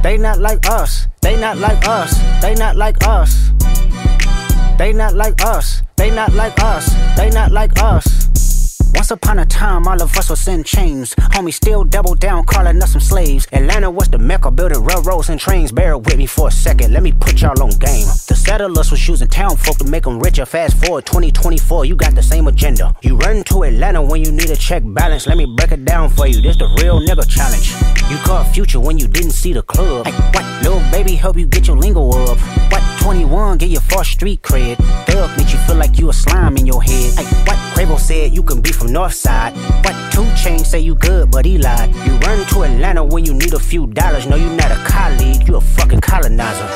They not like us. They not like us. They not like us. They not like us. They not like us. They not like us. Once upon a time, all of us was in chains. Homie still double down, calling us some slaves. Atlanta was the mecca, building railroads and trains. Bear with me for a second, let me put y'all on game. The settlers was using town folk to make them richer. Fast forward 2024, you got the same agenda. You run to Atlanta when you need a check balance. Let me break it down for you, this the real nigga challenge. You caught Future when you didn't see the club. Hey, what? Little baby help you get your lingo up. What? 21 get your first street cred. Thug make you feel like you a slime in your head. Hey, what? Quavo said you can be from Northside. What? 2 Chainz say you good, but he lied. You run to Atlanta when you need a few dollars. No, you not a colleague, you a fucking colonizer.